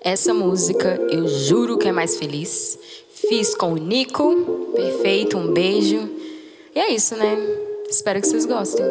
Essa música eu juro que é mais feliz. Fiz com o Nico, perfeito, um beijo. E é isso, né? Espero que vocês gostem.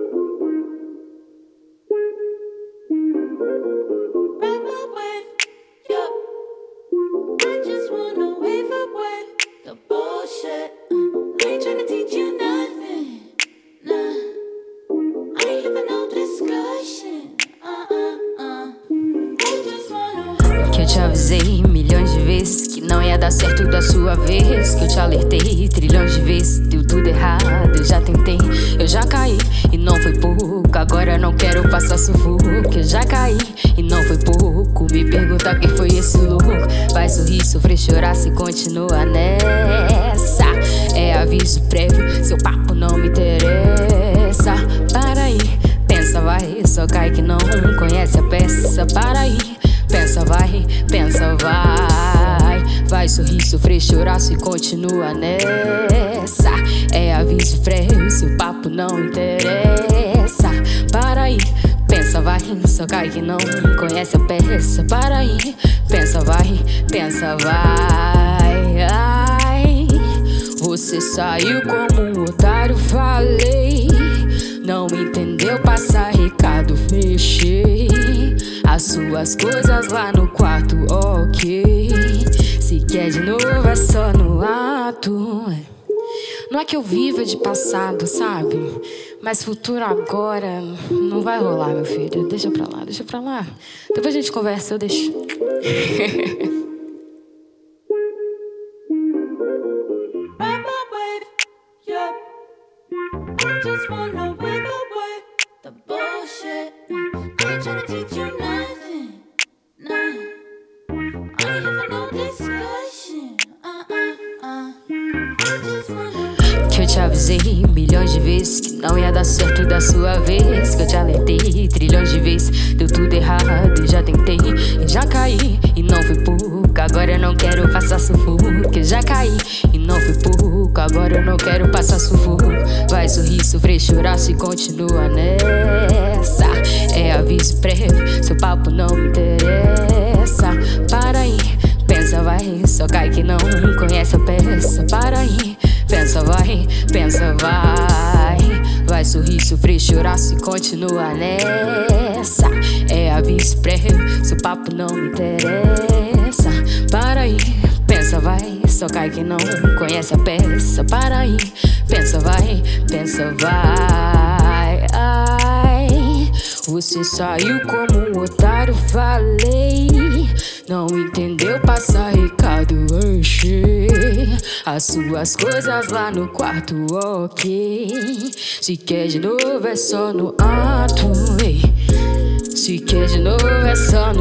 Que eu te avisei milhões de vezes que não ia dar certo da sua vez. Que eu te alertei trilhões de vezes, deu tudo errado, eu já tentei, eu já caí e não foi pouco. Agora não quero passar sufoco. Eu já caí e não foi pouco. Me pergunta quem foi esse louco. Vai sorrir, sofrer, chorar se continua nessa. É aviso prévio, seu papo não me interessa. Para aí, pensa, vai, só cai que não conhece a peça. Para aí, pensa, vai, pensa, vai. Vai sorrir, sofrer, chorar se continua nessa. É aviso prévio, seu papo não interessa. Para aí, pensa, vai, só cai que não conhece a peça. Para aí, pensa, vai, pensa, vai. Ai, você saiu como um otário, falei. Não entendeu, passar recado, fechei as suas coisas lá no quarto, ok. Se quer de novo é só no ato. Não é que eu viva de passado, sabe? Mas futuro agora não vai rolar, meu filho. Deixa pra lá, deixa pra lá. Depois a gente conversa, eu deixo. Just wanna wave away the bullshit. I ain't tryna teach you nothing. Nah, I ain't having no discussion. I just wanna. Que eu te avisei milhões de vezes que não ia dar certo da sua vez. Que eu te alertei trilhões de vezes, deu tudo errado, eu já tentei, e já caí e não foi pouco. Agora eu não quero passar sufoco. Que eu já caí e não foi pouco. Agora eu não quero passar sufoco. Vai sorrir, sofrer, chorar se continua nessa. É aviso prévio, seu papo não me interessa. Para aí, pensa, vai, só cai que não conhece a peça. Para aí, pensa, vai, pensa, vai. Vai sorrir, sofrer, chorar se continua nessa. É aviso prévio, seu papo não me interessa. Para aí, pensa, vai, só cai que não conhece a peça. Para aí, pensa, vai, pensa, vai. Ai, você saiu como um otário, falei. Não entendeu, passar recado, enchei as suas coisas lá no quarto, ok. Se quer de novo é só no ato, ei. Se quer de novo é só